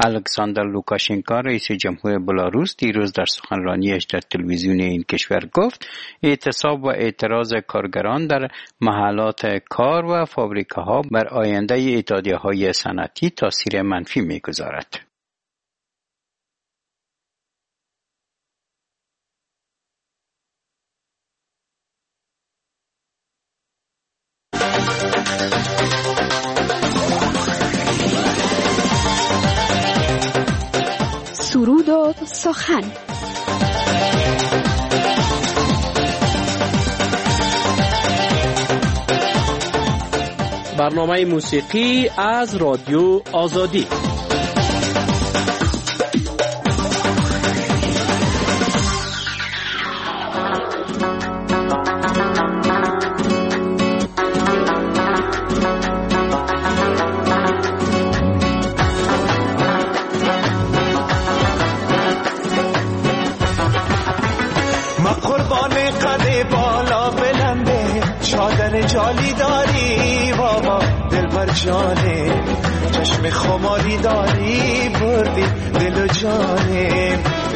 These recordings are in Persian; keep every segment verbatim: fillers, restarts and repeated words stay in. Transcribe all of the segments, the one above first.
الکساندر لوکاشنکو رئیس جمهور بلاروس دیروز در سخنرانیش در تلویزیون این کشور گفت اعتصاب و اعتراض کارگران در محلات کار و فابریکه‌ها بر آینده اتحادیه‌های صنعتی تاثیر منفی می‌گذارد. سرود و سخن. برنامه موسیقی از رادیو آزادی. جالی داری بابا دلبر جانه، چشم خماری داری بردی دل و جانه.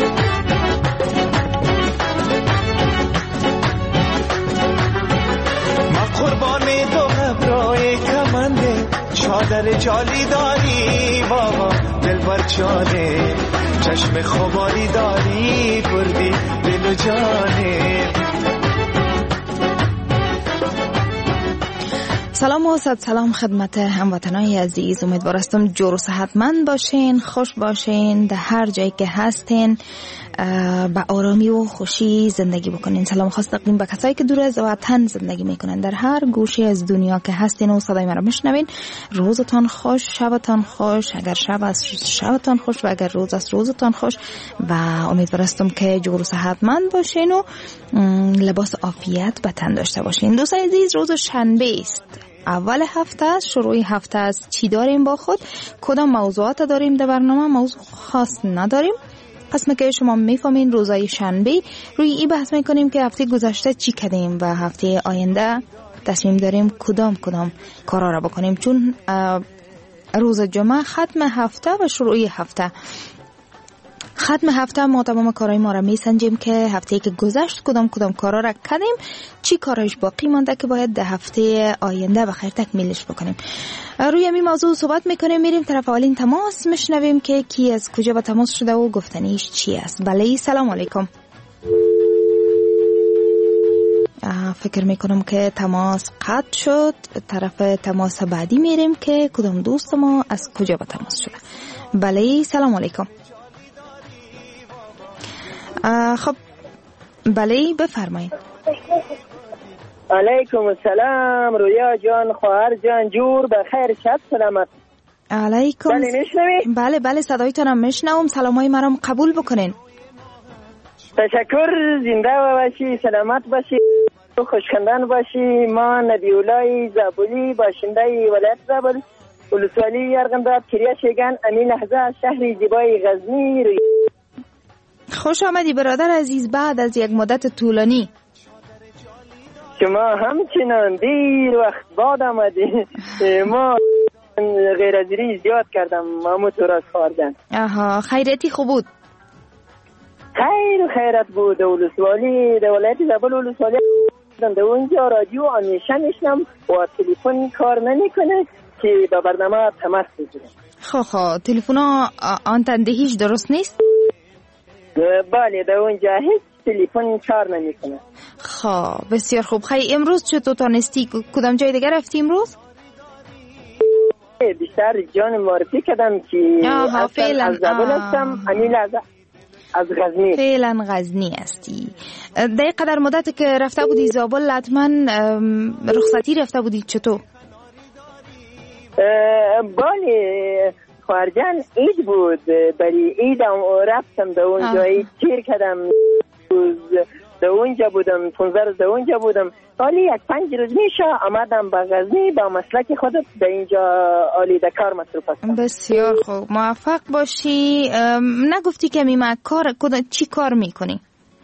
ما قربان دو ابروی کمنده، چادر جالی داری بابا دلبر جانه، چشم خماری داری بردی دل و جانه. سلام و صد سلام خدمت هموطنای عزیز، امیدوار هستم جور و صحتمند باشین، خوش باشین، در هر جایی که هستین با آرامی و خوشی زندگی بکنین. سلام خاص تقدیم به کسایی که دور از وطن زندگی میکنن، در هر گوشه از دنیا که هستین و صدای من رو میشنوین. روزتان خوش، شبتان خوش، اگر شب است شبتان خوش و اگر روز است روزتان خوش و امیدوار هستم که جور و صحتمند باشین و لباس عافیت به تن داشته باشین. دوستان عزیز، روز شنبه است، اول هفته است، شروع هفته است. چی داریم با خود؟ کدام موضوعات داریم در برنامه؟ موضوع خاص نداریم. پس که شما میفهمین روزای شنبه روی این بحث میکنیم که هفته گذشته چی کردیم و هفته آینده تصمیم داریم کدام کدام کارا را بکنیم، چون روز جمعه ختم هفته و شروع هفته. ختم هفته ما تمام کارهای ما را میسنجیم که هفته که گذشت کدام کدام کارا را کردیم، چی کارش باقی مانده که باید در هفته آینده بخیر تکمیلش بکنیم. روی این موضوع صحبت میکنیم. میریم طرف اولین تماس، میشنویم که کی از کجا به تماس شده و گفتنیش چی است. بله، سلام علیکم. فکر میکنم که تماس قطع شد. طرف تماس بعدی میریم که کدام دوست ما از کجا به تماس شده. بله، سلام علیکم. خب بله، بفرمایید. علیکم السلام رویا جان، خواهر جان، جور بخیر، شب سلامت. علیکم. بله میشنوی؟ بله بله، صدایتانم میشنوم. سلامای مرام قبول بکنین. تشکر. زنده باشی، سلامت باشی، خوشخندان باشی. ما نبیولای زابلی، باشنده ولایت زابل، ولسوالی یرغنداب، کریا شیگان، امین لحظه، شهری زیبای غزنی. خوش آمدی برادر عزیز بعد از یک مدت طولانی. شما همچنان دیر وقت بعد آمدی. ما غیر از ری زیاد کردم مامو تو راست خواردن. آها، خیرتی خوب بود؟ خیر و خیرت بود. ولسوالی ولایت زابل، ولسوالی در اونجا رادیو همیشه میشنم و تلفن کار نمیکنه که با برنامه تماس بگیرم. خب خب تلفن آنتندهیش درست نیست؟ بله، در اونجا هیچ تلفن کار نمیکنه. خب بسیار خوب. خیلی امروز چطور تانستی؟ کدام جای دیگر رفتی امروز؟ بیشتر جان معرفی کردم که اصلا از زبان هستم، همین از از غزنی. فعلا غزنی هستی. در قدر مدت که رفته بودی زابل حتما رخصتی رفته بودی، چطور؟ بله خارجان عید بود، بلی عیدم رفتم در اونجا عید تیر کردم، در اونجا بودم، پونزده روز در اونجا بودم. حالی یک پنج روز میشه آمدم به غزنی با مسلک خودت در اینجا عالی در کار مصروف هستم. بسیار خوب، موفق باشی. نگفتی که میمه کار چی کار میکنی؟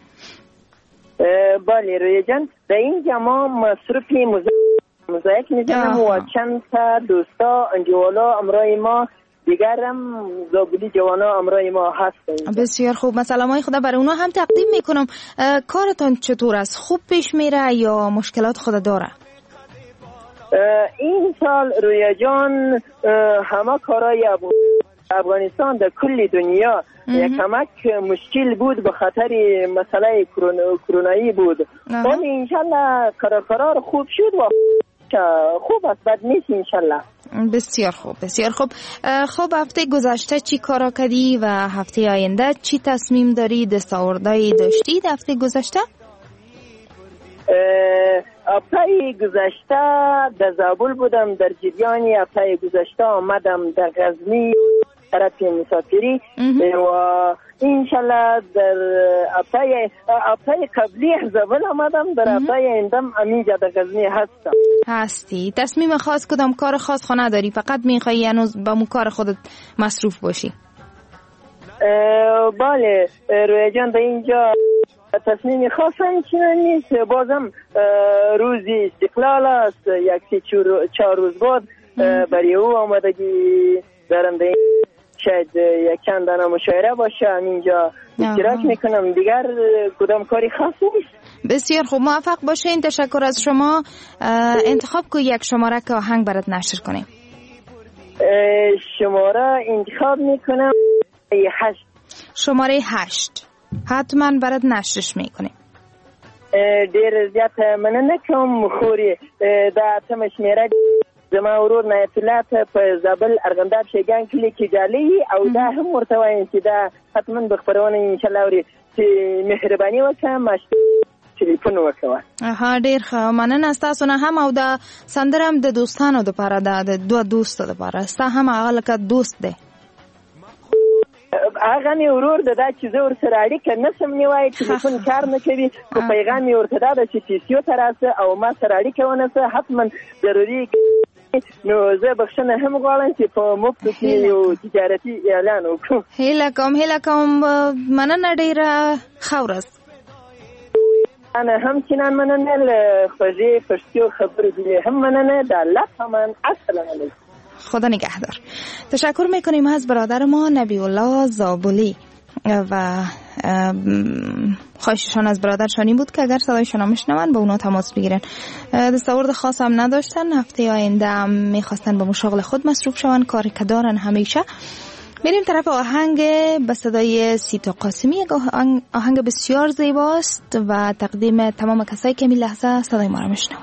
بله روی جان، در اینجا ما مصروفی مزایک میزنم و چند تا دوستا انجوالا امرای ما دیگر هم زابلی جوانا امرای ما هستند. بسیار خوب. مسلامای خدا برای اونا هم تقدیم میکنم. کارتان چطور است؟ خوب پیش میره یا مشکلات خود داره؟ این سال رویا جان همه کارای افغانستان در کل دنیا یک کمک مشکل بود به خاطر مسئله کرونایی بود. ولی انشالله قرار خوب شد و خوب است، بد نیست انشالله. بسیار خوب بسیار خوب. خب هفته گذشته چی کارا کردی و هفته آینده چی تصمیم داری؟ دستاوردهایی داشتی هفته گذشته؟ هفته گذشته در زابل بودم، در جریان هفته گذشته آمدم در غزنی طرف مسافری و انشالله در هفته هفته قبلی زابل آمدم، در هفته آیندهم همینجا در غزنی هستم. هستی؟ تصمیم خاص کدام کار خاص خو نداری؟ فقط میخوای هنوز با مو کار خودت مصروف باشی؟ بله رویا جان، در اینجا تصمیم خاص هم چنان نیست. بازم روزی استقلال است، یک سی چهار روز بعد برای او آمدگی دارم. در شاید یک چند دانه مشاعره باشه، همینجا اشتراک میکنم. دیگر کدام کاری خاص نیست. بسیار خوب، موفق باشین. تشکر از شما. انتخاب کو یک شماره که آهنگ برات نشر کنیم. شماره انتخاب میکنم هشت. شماره هشت حتما برات نشرش میکنیم. دیر زیاد من نکم خوری در تمش میره زما ورور نایتلات په زابل ارغنداب شیگان کلی کې جالي او دا هم ورته وایم چې دا حتما به خبرونه ان شاء الله اوري چې مهرباني وکړه ماش ټلیفون وکړه. ها ډیر ښه مننه تاسو نه هم او دا سندرم د دوستانو لپاره ده، د دوه دوستو لپاره. ستا هم هغه لکه دوست دی. هغه می ورور د دا چې زه ور سره اړیکه نشم نیوای، ټلیفون کار نه کوي، خو پیغام یې ورته دا چې پیسیو تراسه او ما سره اړیکه ونسه حتما ضروري. نو زه بخښنه هم غواړم چې په مفت کې یو تجارتي اعلان وکړم. هیله کوم هیله کوم مننه ډیره ښه ورځ. انا هم چنان مننه له خوږې پښتو خبرې دي هم مننه د الله پامان. السلام علیکم. خدا نگهدار. تشکر میکنیم از برادر ما نبی الله زابلی و خواهششان از برادرشان این بود که اگر صدایشان را میشنون با اونا تماس بگیرن. دستاورد خاص هم نداشتن، هفته آینده هم میخواستن به مشاغل خود مصروف شون، کاری که دارن همیشه. میریم طرف آهنگ به صدای سیتا قاسمی. آهنگ بسیار زیباست و تقدیم تمام کسایی که می لحظه صدای ما را میشنون.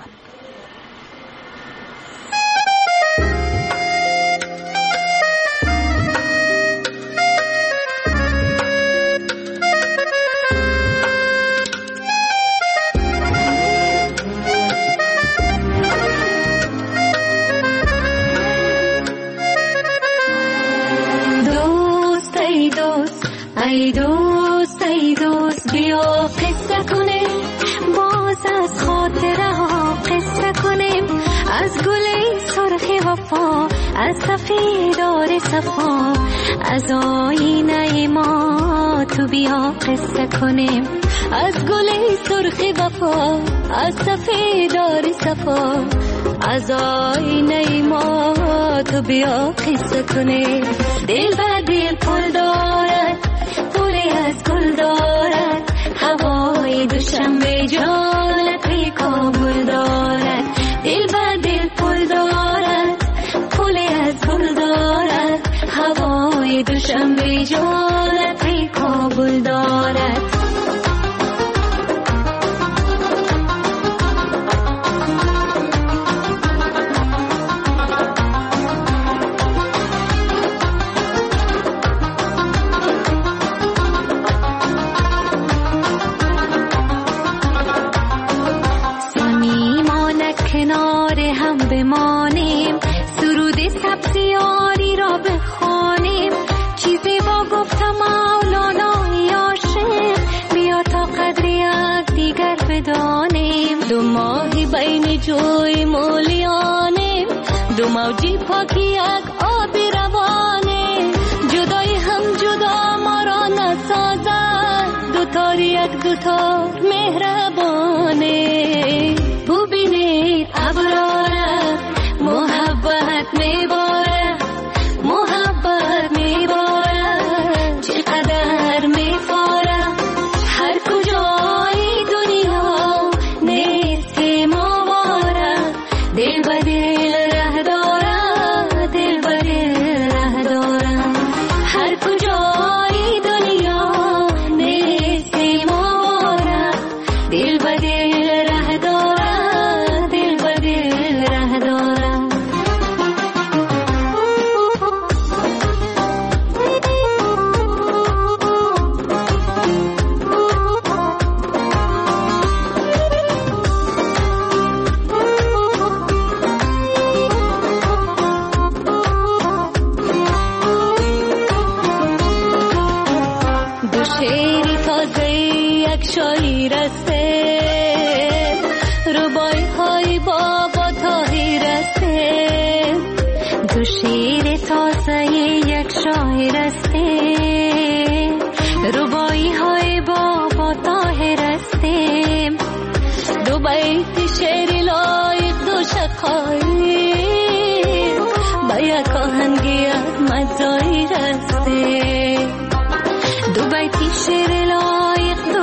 ای دوست ای دوست بیا قصه کنیم، باز از خاطره ها قصه کنیم، از گل سرخ وفا، از سفیدار صفا، از آینه ما تو بیا قصه کنیم، از گل سرخ وفا، از سفیدار صفا، از آینه ما تو بیا قصه کنیم. دل به دل پل دارد، پولی از گل دارد، هوای دوشنبه جالت کابل دارد. دل به دل پل دارد، پولی از گل دارد، هوای دوشنبه جالت کابل دارد. کنار هم بمانیم، سرود سبزیاری را بخوانیم، چیزی با گفتم مولانای عاشق، بیا تا قدر یک دیگر بدانیم. دو ماهی بین جوی مولیانیم، دو موجی پاکی یک آبی روانیم، جدای هم جدا ما را نسازد، دو تار یک دو تار مهربانیم. ببینید ابراره محبت میباره، محبت شاعر هستیم، ربایی های بابا طاهر هستیم، دو شعر تازه یک شاعر هستیم، ربایی های بابا طاهر هستیم، دو بیت شعر لایق دو شقایق، با یک آهنگی احمد ظاهر هستیم، دو بیت شعر لایق دو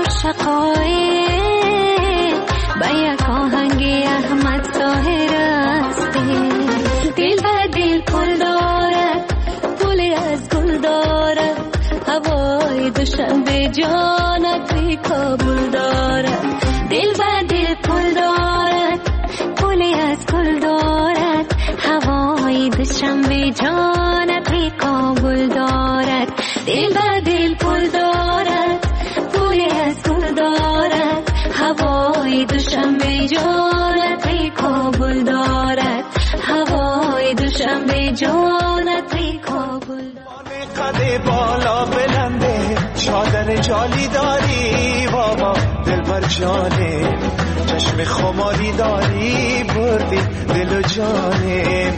شقایق، با یک آهنگی احمد ظاهر هستیم. دل به دل پل دارد، پلی از گل دارد، هوای دوشنبه جانت بی کابل دارد. دل به دل پل دارد، پلی از گل دارد، هوای دوشنبه جانت بی کابل دارد. دل به دل پل دارد، پلی از گل دارد، هوای دوشنبه جانت بی کابل دارد، هوای دوشنبه جانت بی کابل دارد. قد بالا بلنده چادر جالی داری بابا دلبر جانه، چشم خماری داری بردی دل و جانه.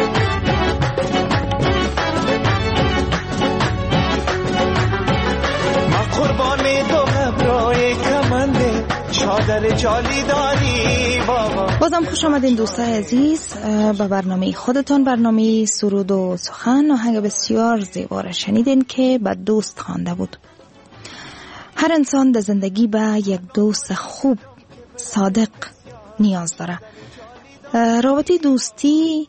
ما قربان دو ابروی کمنده چادر جالی داری بابا. بازم خوش آمدین دوستای عزیز به برنامه خودتان، برنامه سرود و سخن. آهنگ بسیار زیبا را شنیدین که به دوست خوانده بود. هر انسان در زندگی به یک دوست خوب صادق نیاز داره. رابطه دوستی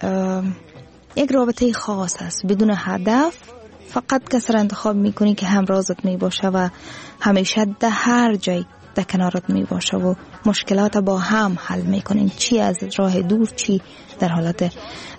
یک رابطه خاص است، بدون هدف، فقط کس را انتخاب میکنی که همراهت می باشه و همیشه در هر جای در کنارت می باشه و مشکلات با هم حل میکنین، چی از راه دور چی در حالت.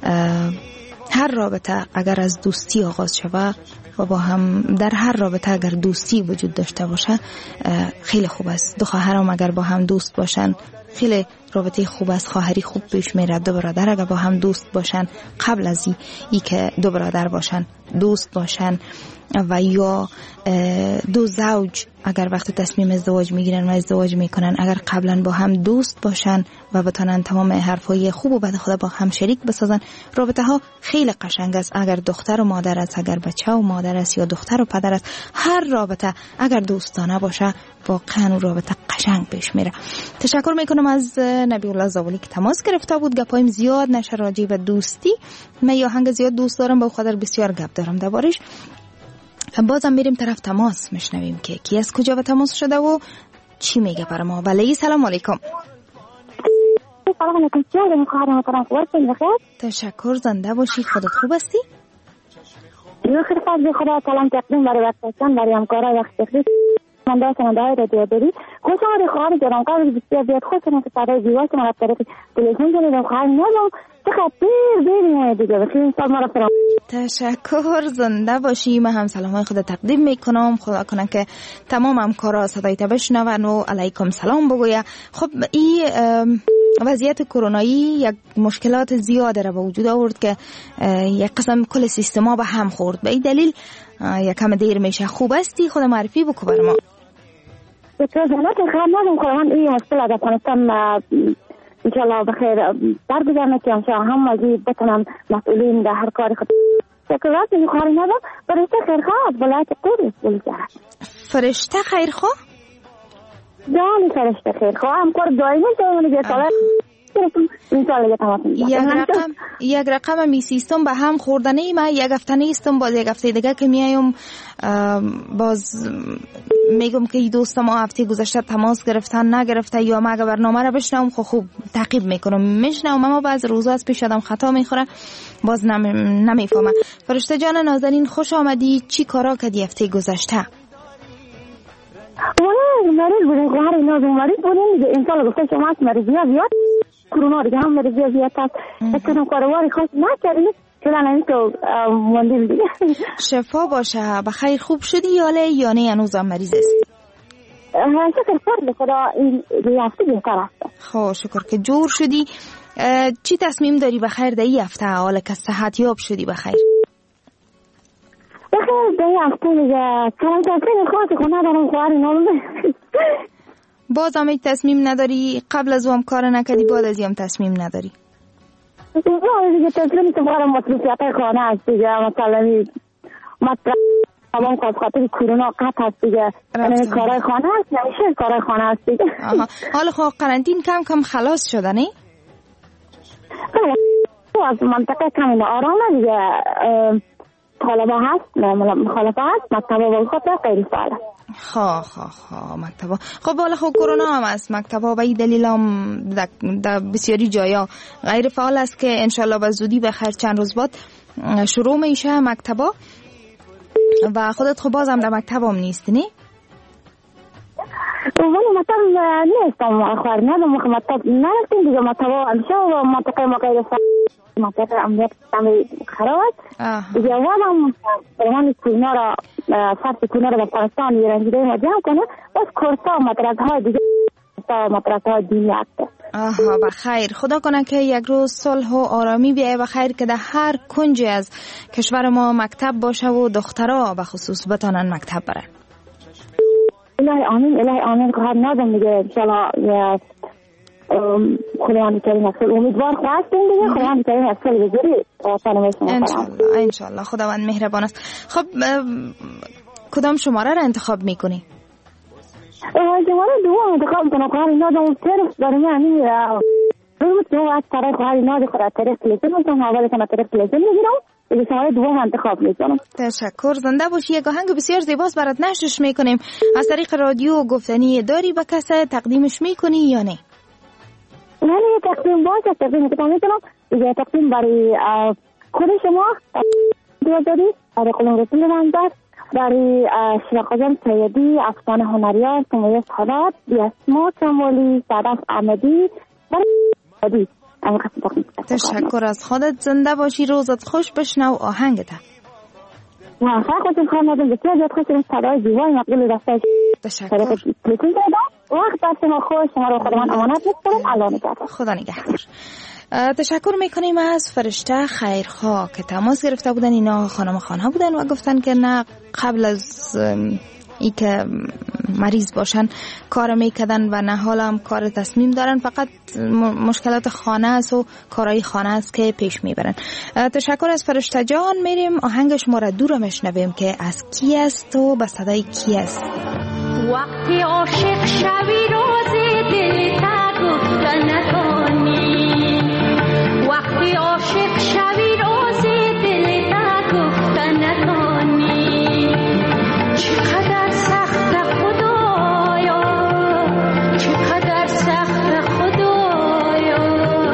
هر رابطه اگر از دوستی آغاز شود و با هم در هر رابطه اگر دوستی وجود داشته باشه خیلی خوب است. دو خواهرام اگر با هم دوست باشن خیلی رابطه خوب است، خواهری خوب پیش میره. دو برادر اگر با هم دوست باشن، قبل از ای, ای که دو برادر باشن دوست باشن، و یا دو زوج اگر وقت تصمیم ازدواج میگیرن و ازدواج میکنن اگر قبلا با هم دوست باشن و بتونن تمام حرفای خوب و بد خود با هم شریک بسازن، رابطه ها خیلی قشنگ است. اگر دختر و مادر است، اگر بچه و مادر است، یا دختر و پدر است، هر رابطه اگر دوستانه باشه واقعا رابطه قشنگ پیش میره. تشکر میکنم از نبی الله زابلی که تماس گرفته بود. گپایم زیاد نشه راجع به دوستی، من یا آهنگ زیاد دوست دارم، با خاطر بسیار گپ دارم دربارش. بازم میریم طرف تماس، میشنویم که کی از کجا به تماس شده و چی میگه برای ما. بله سلام علیکم. سلام علیکم. چه خواهرام طرف وقتی بخیر؟ تشکر، زنده باشی. خودت خوب هستی؟ بخیر فضل خدا. سلام تقدیم برای وقتتان، برای همکارای وقت تخریب من داشتم دای رادیو داری. خوش آمدید خواهر جانم. قبل بسیار بیاد خوش من صدای زیبا که من از طریق تلویزیون شنیدم. خواهر نمیدونم چقدر دیر دیر میاد دیگه. بخیر سال ما را تشکر، زنده باشی. من هم سلامای خود تقدیم میکنم. خدا کنه که تمام همکارا صدایت بشنون و علیکم سلام بگویا. خب این وضعیت کرونایی یک مشکلات زیاده را به وجود آورد که یک قسم کل سیستما به هم خورد. به این دلیل یک کم دیر میشه. خوب هستی؟ خود معرفی بکو بر ما. بسیار زنده خیلی نازم کنم. این مشکل از افغانستان انشاءالله بخیر برگزارم که انشاءالله هم مزید بتونم مسئولین در هر کاری خود شکرات این خواهری ندم. فرشته خیرخواه از ولایت قدس بلوچستان. فرشته خیرخواه؟ جانی فرشته خیرخواه هم کار دائمی شده دیگه ساله یک رقم یک رقم می سیستم به هم خوردنه. من یک هفته نیستم، باز یک هفته دیگه که میایم باز میگم که دوست ما هفته گذشته تماس گرفتن نگرفته یا ما اگه برنامه را بشنوم خب خوب تعقیب میکنم میشنوم، اما بعض روزا از پیش آدم خطا میخوره باز نمیفهمم. فرشته جان نازنین خوش آمدی. چی کارا کردی هفته گذشته؟ والا مریض بودیم، خواهر نازم مریض بودیم. انشالله گفته شما هست مریضی ها زیاد کرونا دیگه هم مریضی ها زیاد هست. اکنون کارواری خواست نکردیم چرا نمی تو موندیم دیگه. شفا باشه. بخیر خوب شدی یا نه هنوز هم مریض است؟ شکر فرد خدا این هفته بهتر است. خب شکر که جور شدی. چی تصمیم داری بخیر در این هفته حالا که صحت یاب شدی بخیر؟ بخیر در این هفته دیگه کلان تفرین خواهد خونه دارم خواهر نازم باز هم تصمیم نداری؟ قبل از اون کار نکردی، بعد از هم تصمیم نداری؟ دیگه تصمیم تو برای مصروفیت خانه هست دیگه، مثلا مطلب تمام از خاطر کرونا قطع هست دیگه، یعنی کارهای خانه هست، نمیشه کارهای خانه هست دیگه. حالا خب قرنطین کم کم خلاص شده نه؟ از منطقه کمی آرامه دیگه، طالبه هست، مخالفه هست، مکتبه با خاطر غیر فعاله. خواه خواه خواه مکتبا. خب بالا خب کرونا هم است، مکتبا به این دلیل هم در بسیاری جایا غیر فعال است که انشالله به زودی به خیر چند روز بعد شروع میشه مکتبا. و خودت خب باز هم در مکتب هم نیست نی؟ ولی مکتب نیستم خواهر ندم، مکتب نرستیم دیگه، مکتبا همیشه و منطقه ما غیر فعال، منطقه امنیت کمی خراب است دیگه. وادم برمان کرونا را فرد کرونا را به پاکستان رنجیده ما جمع کنه، بس کورسا و مدرسه های دیگه مدرسه های دینی هست. آها بخیر، خدا کنه که یک روز صلح و آرامی بیایه بخیر، که در هر کنجی از کشور ما مکتب باشه و دخترها به خصوص بتانن مکتب برن. الهی آمین، الهی آمین. خواهد ندم دیگه انشالله خداوند کریم اصل امیدوار خواستیم دیگه، خداوند کریم اصل بگیری انشالله انشالله خداوند مهربان است. خب کدام شماره را انتخاب میکنی؟ شماره دوم انتخاب کنم. خواهر نادم طرف برای همین روز دو از طرف خواهر ناد خود از طرف تلفن میکنم، اول کنم طرف تلفن میگیرم دیگه، شماره دوم انتخاب میکنم. تشکر، زنده باشی. یک آهنگ بسیار زیباست برات نشرش میکنیم از طریق رادیو گفتنی. داری به کسی تقدیمش میکنی یا نه؟ نه نه تقدیم باشه، تقدیم میکنم دیگه، تقدیم برای خود شما داری، برای قلم رسول منزد، برای شرقاجان سیدی، افسان هنریان، سمیه سادات، بیاسما کمالی، صدف احمدی، برای تشکر از خودت. زنده باشی، روزت خوش. بشنو آهنگت. نه خیلی خوشم خواهم ندم بسیار زیاد خوش این صدای زیبای مقبول دسته. تشکر. وقت دست شما خوش، شما رو خدا من امانت می‌سپارم. الله نگهدار. خدا نگهدار. تشکر میکنیم از فرشته خیرخواه که تماس گرفته بودن. اینا خانم خانه بودن و گفتن که نه قبل از ای که مریض باشن کار میکردن و نه حالا هم کار تصمیم دارن، فقط مشکلات خانه است و کارهای خانه است که پیش میبرن. تشکر از فرشته جان. میریم آهنگ شما را دور میشنویم که از کی است و به صدای کی است. وقتی عاشق شوی روز دل تا گفتن نکنی، وقتی عاشق شوی روز دل تا گفتن نکنی، چقدر سخت خدایا، چقدر سخت خدایا،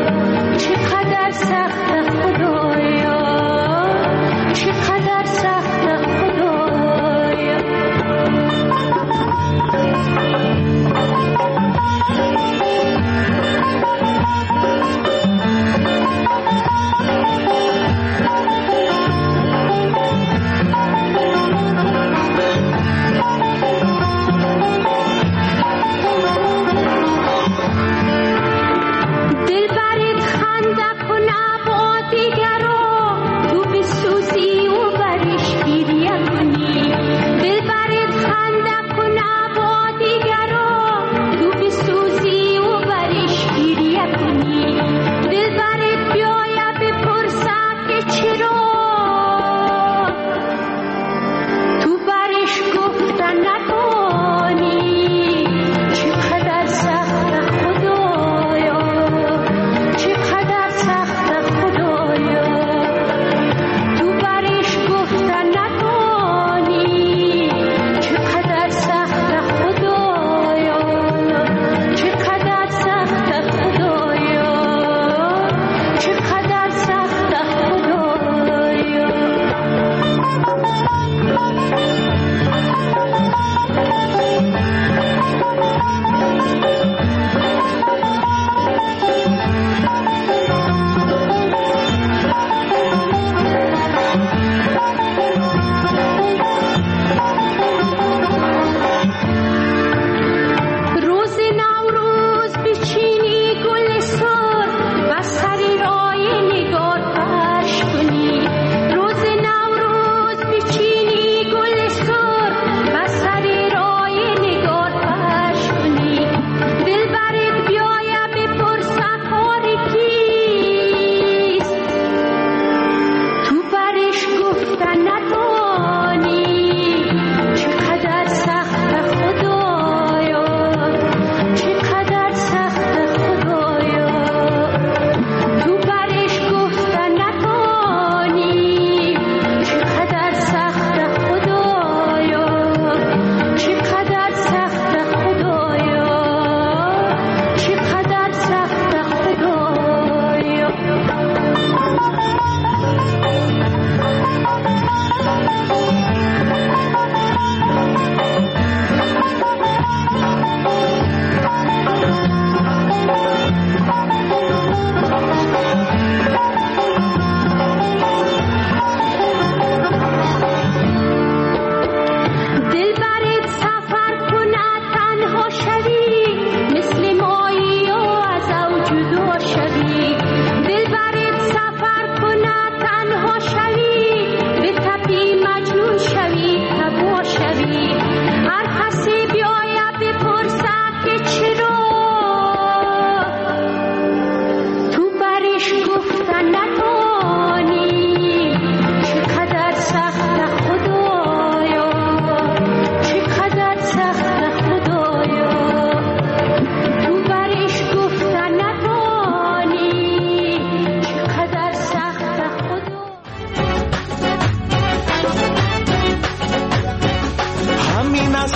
چقدر سخت خدایا، چقدر سخت خدایا.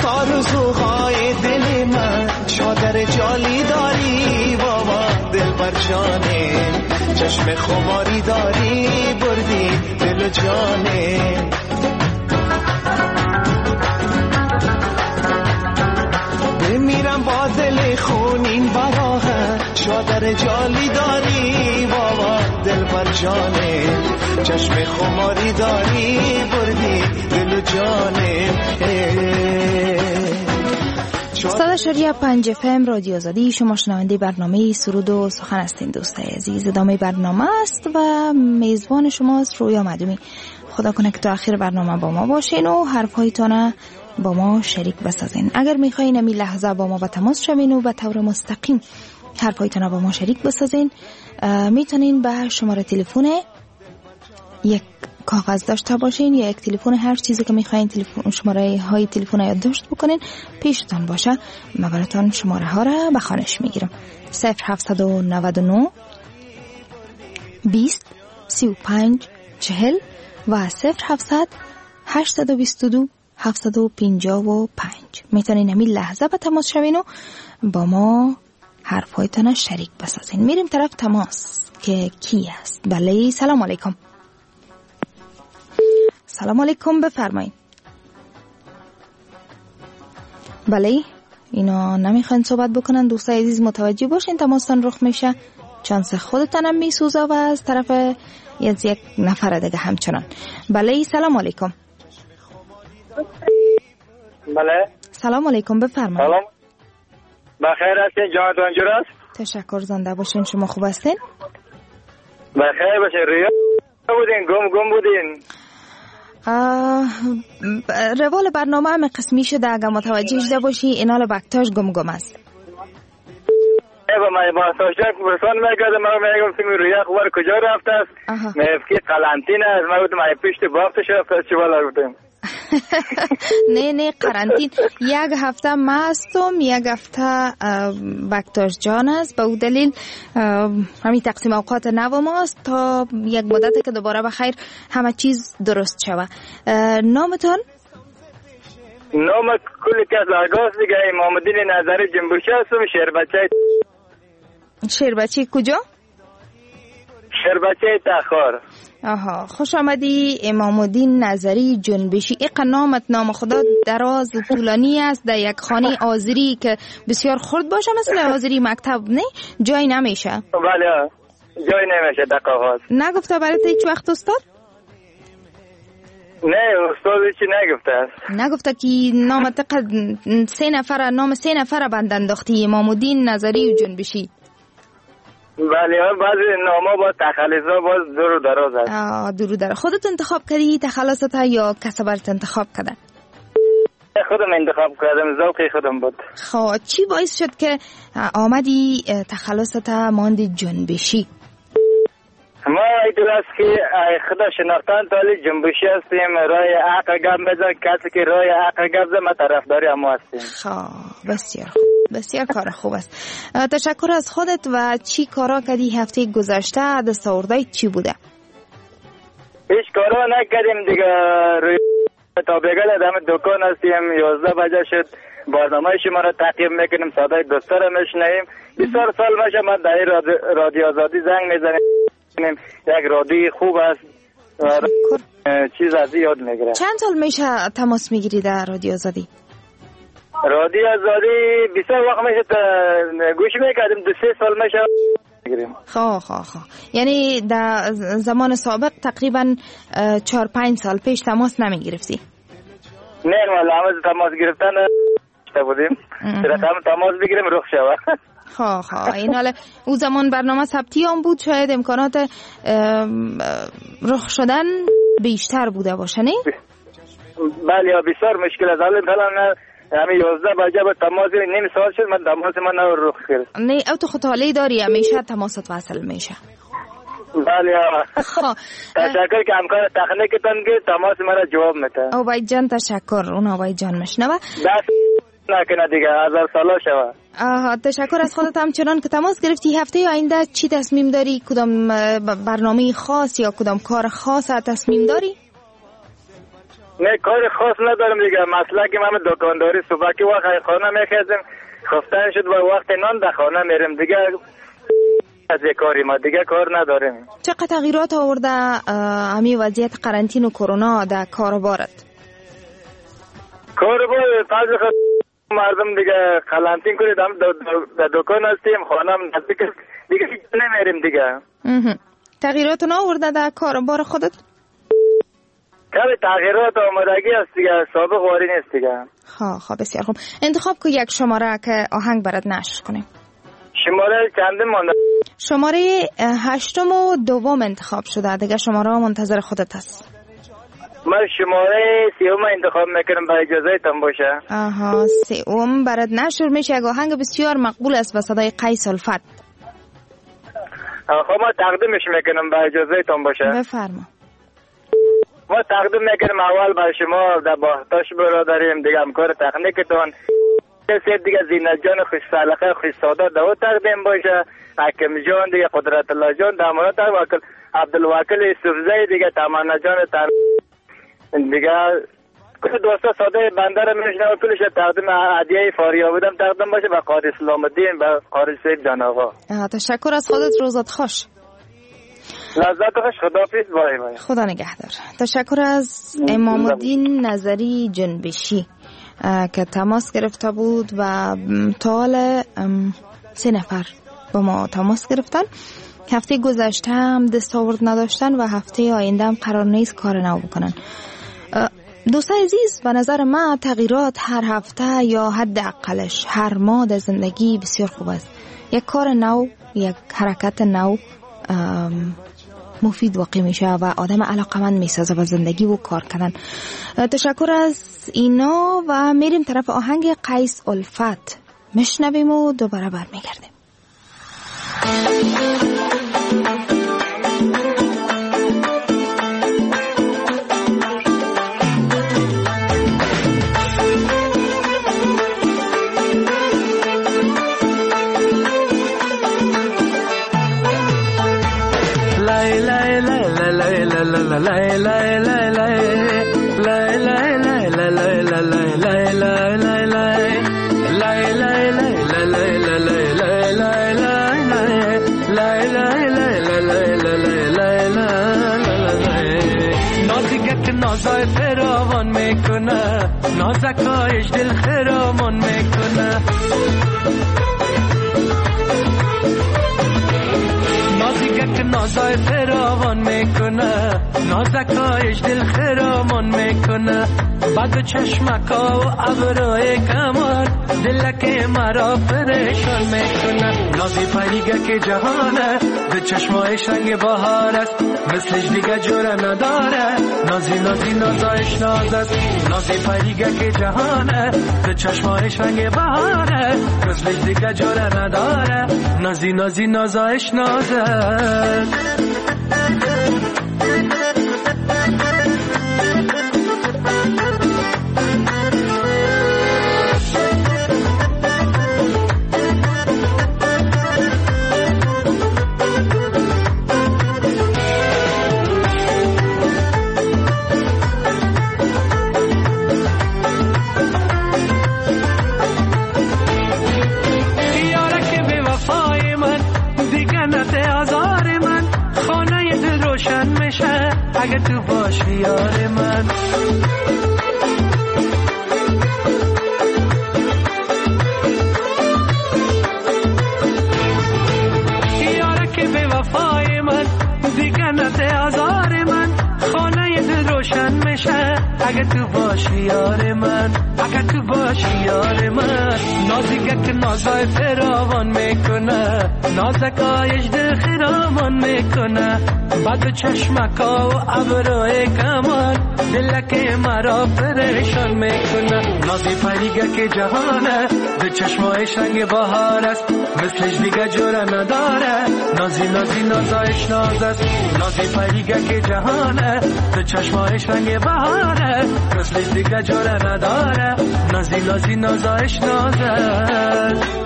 است آرزوهای دل من، چادر جالی داری بابا دلبر جانه، چشم خماری داری بردی دل و جانه. بمیرم با دل خونین براها، چادر جالی داری بابا دلبر جانه، چشم خماری داری بردی دل و جانه. صدا شریعه پنج اف ام رادیو آزادی، شما شنونده برنامه سرود و سخن هستین. دوستای عزیز، ادامه برنامه است و میزبان شماست رویا مدومی. خدا کنه که تا آخر برنامه با ما باشین و حرفایتان با ما شریک بسازین. اگر میخواین امی لحظه با ما به تماس شوین و به طور مستقیم حرفایتان با ما شریک بسازین، میتونین به شماره تلفن یک کاغذ داشته باشین یا یک تلفن، هر چیزی که میخواین تلفن، شماره های تلفن یادداشت بکنین پیشتان باشه. من براتون شماره ها را به خوانش میگیرم: صفر هفتصد و نود و نه بیست سی و پنج چهل و صفر هفتصد هشتصد و بیست و دو هفتصد و پنجاه و پنج. میتونین همین لحظه به تماس شوین و با ما حرفایتان شریک بسازین. میریم طرف تماس که کی است. بله، سلام علیکم. سلام علیکم، بفرمایید. بله، اینا نمیخواین صحبت بکنن. دوستای عزیز متوجه باشین، تماستان رخ میشه، چانس خودتان هم میسوزه و از طرف از یک نفر دیگه همچنان. بله، سلام علیکم. بله، سلام علیکم، بفرمایید. سلام، بخیر هستین؟ جانتون جور است؟ تشکر، زنده باشین. شما خوب هستین؟ بخیر باشین. ریا بودین؟ گم گم بودین؟ روال برنامه همه قسمی شده، اگر متوجه شده باشی اینال بکتاش گم گم است. ایوه من با ساشتن پرسان میگردم، من میگم که رویا خوبر کجا رفته است؟ میگفت قلنطین است. من گفتم من پشت بافتش رفته است. چی بالا گفتم؟ نه نه قرنطین یک هفته ما هستم، یک هفته بکتاش جان است. به او دلیل همین تقسیم اوقات نو ماست تا یک مدت که دوباره بخیر همه چیز درست شوه. نامتون؟ نام کلی کس لرگاست دیگه. امام الدین نظری جنبوشی هستم. شیربچه شیربچه کجا؟ شیربچه تخار. آها، خوش آمدی امام الدین نظری جنبشی. این نامت نام خدا دراز و طولانی است، در یک خانه آذری که بسیار خرد باشه مثل آذری مکتب، نه جای نمیشه. بله، جای نمیشه در کاغذ. نگفته برات هیچ وقت استاد؟ نه استاد چی نگفته است. نگفته که نامت سه نفر نام سه نفر بند انداختی، امام الدین نظری و جنبشی. بله، بعضی نامه با تخلصا باز دور و دراز هست. آه، دور و دراز. خودت انتخاب کردی تخلصت یا کسی برات انتخاب کرده؟ خودم انتخاب کردم، ذوق خودم بود. خب چی باعث شد که آمدی تخلصت ماندی جنبشی؟ ما ایتلاس که خدا شناختن تالی جنبشی هستیم. رای حق گم بزن، کسی که رای حق گم بزن ما طرفداری اما هستیم. خب بسیار خوب، بسیار کار خوب است. تشکر از خودت. و چی کارا کردی هفته گذشته؟ دستاوردهای چی بوده؟ هیچ کارا نکردیم دیگه. روی تا بگل دم دکان هستیم. یازده بجه شد برنامه شما را تعقیب میکنیم، صدای دوستا را میشنویم. بسیار سال میشه ما در رادیو آزادی زنگ میزنیم. یک رادیو خوب است، چیز از یاد میگیره. چند سال میشه تماس میگیری در رادیو آزادی؟ رادیو آزادی بسیار وقت میشه گوش میکردیم، دو سه سال میشه میگیریم. خواه خواه خواه یعنی در زمان سابق تقریبا چهار پنج سال پیش تماس نمیگرفتی؟ نه والله همه تماس گرفتن بودیم. رقم تماس بگیریم رخ شوه. خواه خواه این حالا او زمان برنامه ثبتی هم بود، شاید امکانات رخ شدن بیشتر بوده باشه نه؟ بله بسیار مشکل است. حالا مثلا همین یازده بجه با تماس نیم سال شد من تماس من نو رخ کرد. نه او تو خطالی داری همیشه تماست وصل میشه. بله تشکر که امکان تکنیکتان که تماس مرا جواب میده. او باید جان تشکر. اون او باید جان مشنوه دست نکنه دیگه هزار سالا شوه. آها تشکر از خودت. همچنان که تماس گرفتی هفته آینده چی تصمیم داری؟ کدام برنامه خاص یا کدام کار خاص تصمیم داری؟ نه کار خاص ندارم دیگه. مثلا که ما دکانداری صبح که وقت خانه میخزیم خفتن شد و وقت نان در خانه میریم دیگه. از کاری ما دیگه کار نداریم. چقدر تغییرات آورده همین وضعیت قرنطینه و کرونا در کاروبارت؟ کاروبار تازه خود مردم دیگه قرنطینه کنید هم در دکان هستیم خانم نزدیک دیگه نمیریم دیگه. تغییرات آورده در کاروبار خودت؟ کمی تغییرات آمدگی هست دیگه، سابق واری نیست دیگه. ها خب بسیار خوب. انتخاب که یک شماره که آهنگ برات نشر کنیم. شماره چندم مانده؟ شماره هشتم و دوم انتخاب شده دیگه. شماره منتظر خودت هست. من شماره سیوم انتخاب میکنم با اجازه تان باشه. آها سیوم برات نشر میشه. یک آهنگ بسیار مقبول است با صدای قیس الفت. خب ما تقدیمش میکنم با اجازه تان باشه. بفرما. ما تقدیم میکنم اول برای شما در باهتاش برادریم دیگه همکار تکنیکتون سید دیگه زینت جان خوش سلقه خوش ساده دو تقدیم باشه. حکم جان دیگه قدرت الله جان دامارات وکل عبدالوکل یوسفزی دیگه تمنا جان تن دیگه کل دوستا ساده بنده رو میشنم کلش تقدیم عدیه فاریا بودم تقدیم باشه به قاضی اسلام الدین و قاضی سید جان آقا. تشکر از خودت. روزت خوش. لذت خوش. خداحافظ. بای بای. خدا نگهدار. تشکر از امام الدین نظری جنبشی که تماس گرفته بود و تا سه نفر با ما تماس گرفتن. هفته گذشته هم دستاورد نداشتن و هفته آینده هم قرار نیست کار نو بکنن. دوستان عزیز به نظر من تغییرات هر هفته یا حداقلش هر ماه در زندگی بسیار خوب است. یک کار نو، یک حرکت نو مفید واقع میشه و آدم علاقمند میسازه به زندگی و کار کردن. تشکر از اینا و میریم طرف آهنگ قیس الفت میشنویم و دوباره برمیگردیم. نازای فراوان میکنه نازکایش دل خرامان میکنه نازیگه که نازای فراوان میکنه نازکایش دل خرامان میکنه بعد چشمکا و ابروی کمال دلک مرا پریشان میکنه نازی پریگه که جهانه به چشمای شنگ بهار است مثلش دیگه جوره نداره نازی نازی نازایش ناز است نازی پریگه که جهانه به چشمای شنگ بهاره مثلش دیگه جوره نداره نازی نازی نازایش ناز است اگه تو باشی یار من یاره که به وفای من دیگه نده آزار من خانه دل روشن میشه اگه تو باشی یار من اگه تو باشی یار من نازیگه که نازای فراوان میکنه نازکایش دل خرامان میکنه بعد چشمکا و ابروی کمال دلک مرا پریشان میکنه نازی پریگه که جهانه به چشمای شنگ بهار است مثلش دیگه جوره نداره نازی نازی نازایش ناز است نازی پریگه که جهانه به چشمای شنگ بهاره مثلش دیگه جوره نداره نازی نازی نازایش ناز است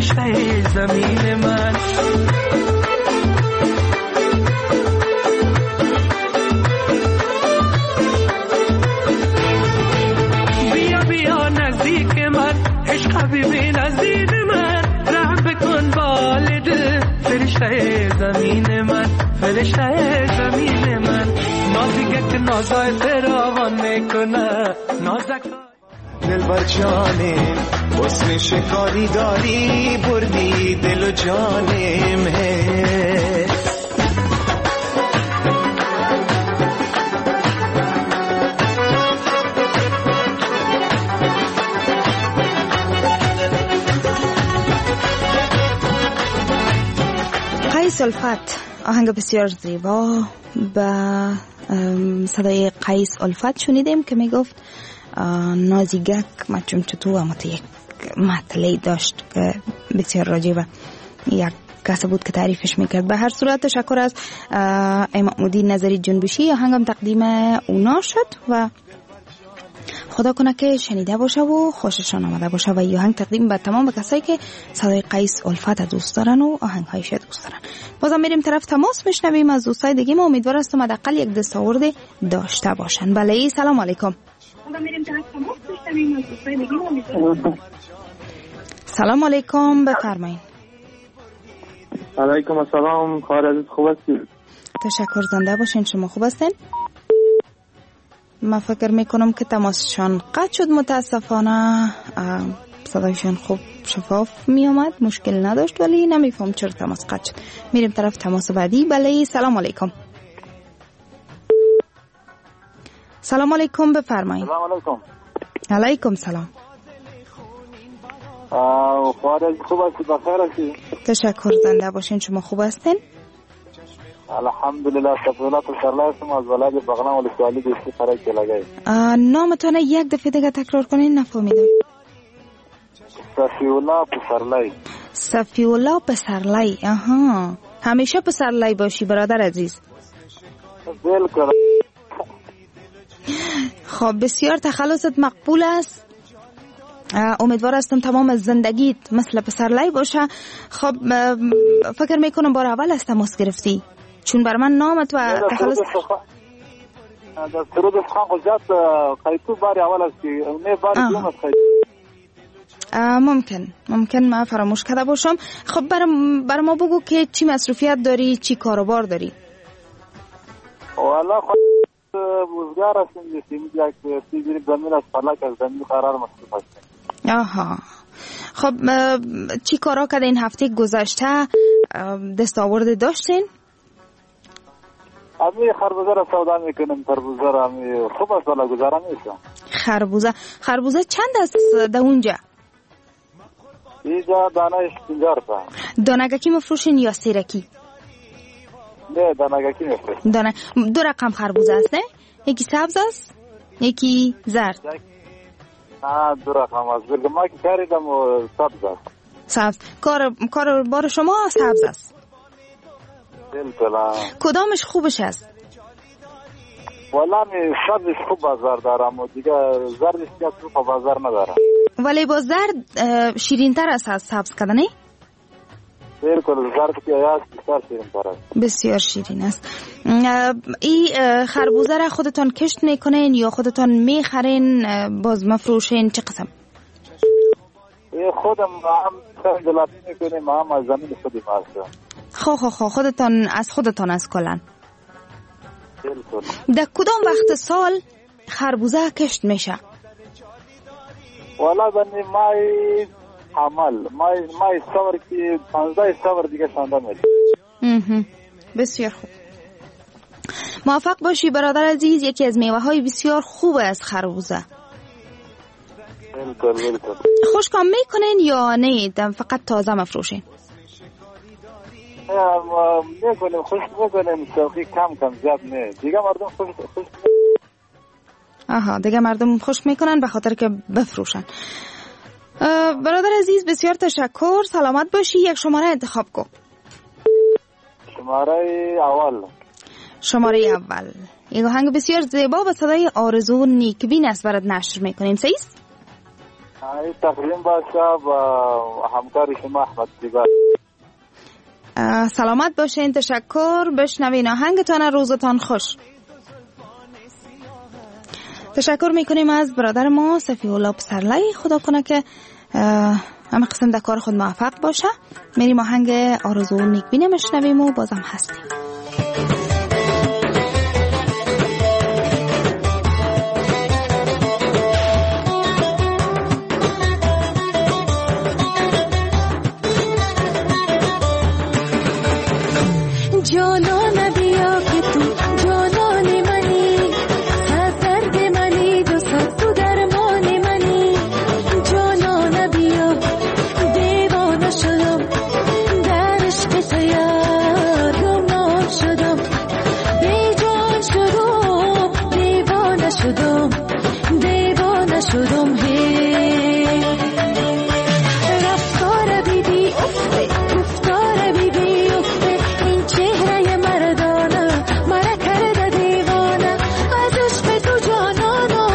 فرشته زمین من. بیا بیا نزدیک من، عشق حبیبی نزدیک من، رحم بکن بالد فرشته زمین من، فرشته زمین من. نازک نازای فراوان میکنه نازک دلبر جانم، حسن شکاری داری بردی دل و جانم. قیس الفت، آهنگ بسیار زیبا با صدای قیس الفت شنیدیم که می گفت نازیگک مچم چطور و مت یک مطلعی داشت که بسیار راجع به یک کس بود که تعریفش میکرد. به هر صورت تشکر از امام‌الدین نظری جنبشی، آهنگم تقدیم اونا شد و خدا کنه که شنیده باشه و خوششان آمده باشه و این آهنگ تقدیم به تمام کسایی که صدای قیس الفت دوست دارن و آهنگ هایش دوست دارن. بازم میریم طرف تماس میشنویم از دوستای دیگه. ما امیدوار هستم حداقل یک دستاورد داشته باشن. بله، سلام علیکم. سلام علیکم، بفرمایید. علیکم السلام، خواهر عزیز خوب هستید؟ تشکر، زنده باشین. شما خوب هستین؟ من فکر میکنم که تماسشان قطع شد، متاسفانه صدایشان خوب شفاف می آمد، مشکل نداشت، ولی نمیفهم چرا تماس قطع شد. میریم طرف تماس بعدی. بله، سلام علیکم. سلام علیکم، بفرمایید. سلام علیکم. علیکم سلام. خواهر عزیز خوب هستید؟ بخیر هستید؟ تشکر، زنده باشین. شما خوب هستین؟ الحمدلله. صفیولات سرلای هستم از ولایت بغلان ولسوالی دیستی فرای کلاگی. نامتون یک دفعه دیگه تکرار کنین، نفهمیدم. صفیولا پسرلی. صفیولا پسرلی. آها، همیشه پسرلی باشی برادر عزیز. بالکل. خب بسیار تخلصت مقبول است. امیدوار هستم تمام زندگیت مثل پسرلی باشه. خب فکر میکنم بار اول از تماس گرفتی، چون بر من نامت و تخلص در سرود خان قجات قیتو باری اول است که نه باری دوم است. ممکن ممکن من فراموش کرده باشم. خب برام بر ما بگو که چی مصروفیت داری، چی کاروبار داری؟ والا خود بزرگار هستیم، یک سیزی زمین از فلک از زمین قرار مصروف هستیم. آها، خب چی کارا کرده این هفته گذشته؟ دستاورد داشتین؟ امی خربوزه را سودا میکنیم. خربوزه را امی خوب است، والا گذارا میشم. خربوزه خربوزه چند است در اونجا؟ اینجا دانهش پنجاه روپه. دانگکی مفروشین یا سیرکی؟ نه، دانگکی مفروشین. دانه دو رقم خربوزه است، نه؟ یکی سبز است، یکی زرد. آه، دو رقم است. بلکه ما که کاریدم و سبز است. سبز. کار کار بار شما سبز است. بالکل. کدامش خوبش است؟ والا می سبزش خوب بازار دارم و دیگه زردش که خوب بازار ندارم. ولی با زرد شیرین تر است از سبز کدنی؟ بالکل، زرد که است بسیار شیرین تر است. بسیار شیرین است. این خربوزه را خودتان کشت میکنین یا خودتان میخرین باز مفروشین؟ چه قسم؟ خودم هم دلاتی میکنیم، هم از زمین خودی مارسیم. خو خو خو خودتان از خودتان از کلن. بالکل. در کدام وقت سال خربوزه کشت میشه؟ والا بنی مای حمل مای مای سور کی پانزده سور دیگه شانده میشه. بسیار خوب. موفق باشی برادر عزیز. یکی از میوه های بسیار خوب از خربوزه. بالکل بالکل. خشکام میکنین یا نه فقط تازه مفروشین؟ میکنیم، خوش میکنیم، شوخی کم کم، زیاد نه. دیگه مردم خوش خوش آها، دیگه مردم خوش میکنن به خاطر که بفروشن. برادر عزیز بسیار تشکر، سلامت باشی. یک شماره انتخاب کن. شماره اول. شماره اول. یک آهنگ بسیار زیبا و صدای آرزو نیکبین است برات نشر میکنیم. صحیح است؟ تقدیم باشه و همکار شما احمد دیگر. سلامت باشین، تشکر. بشنوین آهنگتان. روزتان خوش. تشکر میکنیم از برادر ما صفی الله پسرلی. خدا کنه که همه قسم در کار خود موفق باشه. میریم آهنگ آرزو نیکبینه مشنویم و بازم هستیم. جانان بیا که تو جانان منی، سرد منی، دوست تو درمان منی. جانان بیا دیوانه شدم، در عشق تو یار گمنام شدم. بی جان شدم، دیوانه شدم، دیوانه شدم. هی رفتار بیبی افته، گفتار بیبی افته. چهره مردانه مرا کرده دیوانه، از عشق تو جانانو.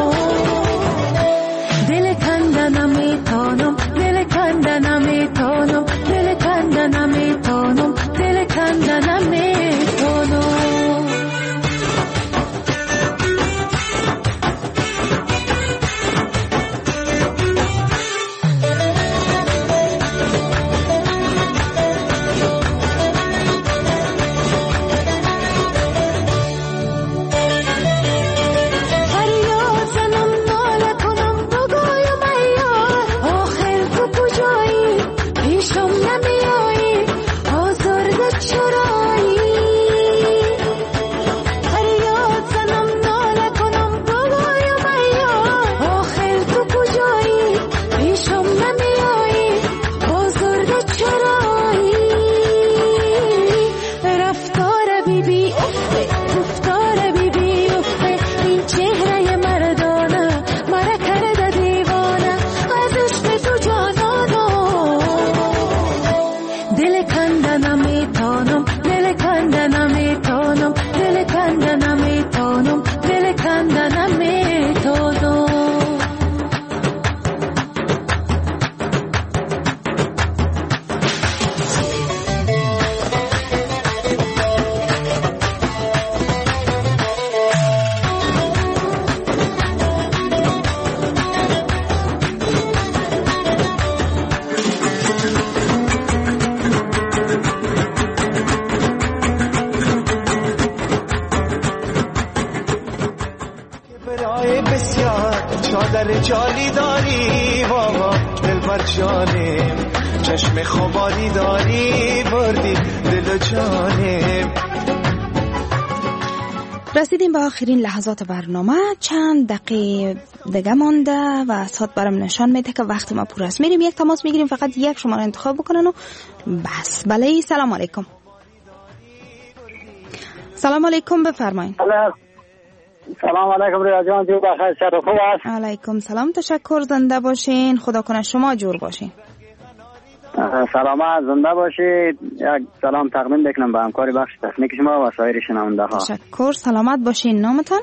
دل کنده نمیتانم، دل کنده نمیتانم، دل کنده نمیتانم، دل کنده نمیتانم. چادر جالی داری بابا دلبر جانم، چشم خوابالی داری بردی دل و جانم. رسیدیم به آخرین لحظات برنامه. چند دقیقه دیگه مانده و ساعت برام نشان میده که وقت ما پر است. میریم یک تماس میگیریم، فقط یک شماره انتخاب بکنن و بس. بله، سلام علیکم. سلام علیکم، بفرمایید. سلام علیکم ریا جان، جو بخیر، شب خوب است. علیکم سلام، تشکر. زنده باشین، خدا کنه شما جور باشین. سلامت، زنده باشید. یک سلام تقدیم بکنم به همکاری بخش تکنیک شما و سایر شنونده ها. تشکر، سلامت باشین. نامتان؟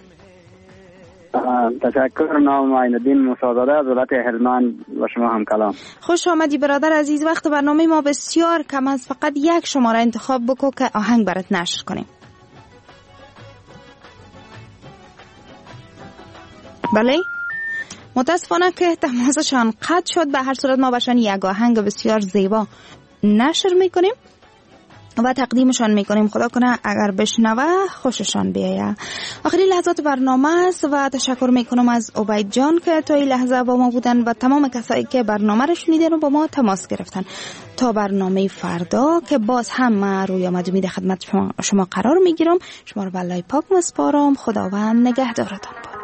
تشکر، نام عینالدین موسی‌زاده از ولایت هلمند و شما هم کلام. خوش آمدی برادر عزیز. وقت برنامه ما بسیار کم است، فقط یک شماره انتخاب بکو که آهنگ برات نشر کنیم. بله، متاسفانه که تماسشان قطع شد. به هر صورت ما برشان یک آهنگ بسیار زیبا نشر میکنیم و تقدیمشان میکنیم. خدا کنه اگر بشنوه خوششان بیاید. آخرین لحظات برنامه است و تشکر میکنم از عبید جان که تا این لحظه با ما بودن و تمام کسایی که برنامه رو شنیدن و با ما تماس گرفتن. تا برنامه فردا که باز هم من روی مدومید خدمت شما, شما قرار میگیرم. شما رو به الله پاک مسپارم. خداوند نگهدارتان باد.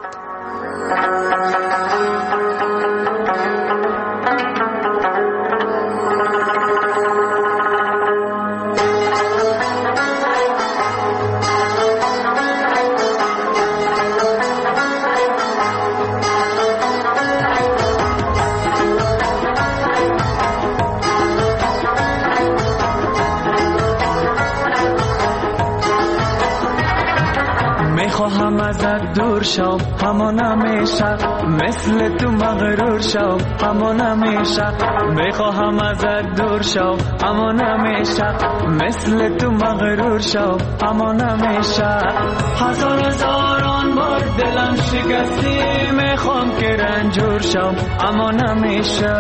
میخواهم ازت دور شم همان همیشه مثل تو مغرور شم همان همیشه میخواهم ازت دور شم همان همیشه مثل تو مغرور شم همان همیشه هزار هزاران بار دلم شکستی میخوام که رنجور شم همان همیشه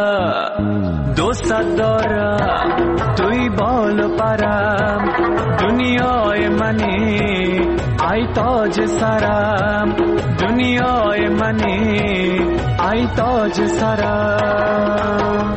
دوست دارم توی بال و پرم دنیای منی ای تاج سرم دنیای منی ای تاج سرم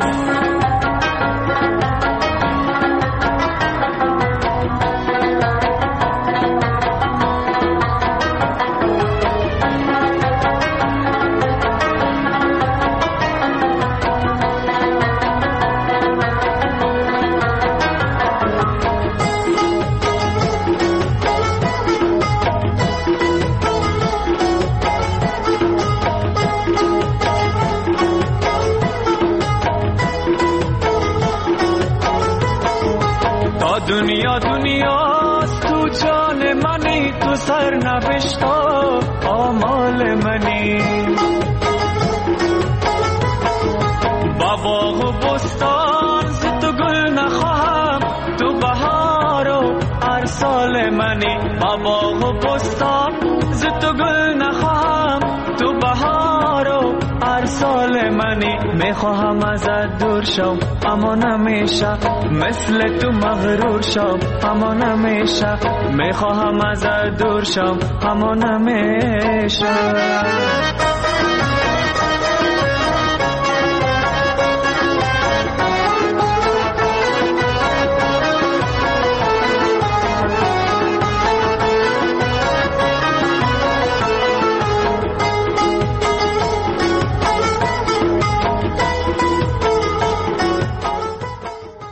دنیا دنیاست تو جان منی تو سر نوشتا آمال منی با باغ و بستان ز تو گل نخواهم تو بهار و هر سال منی با باغ و بستان ز تو گل نخواهم تو بهار و هر سال منی میخواهم ازت دور شم اما نمیشه مثل تو مغرور شم اما نمیشه میخواهم ازت دور شم اما نمیشه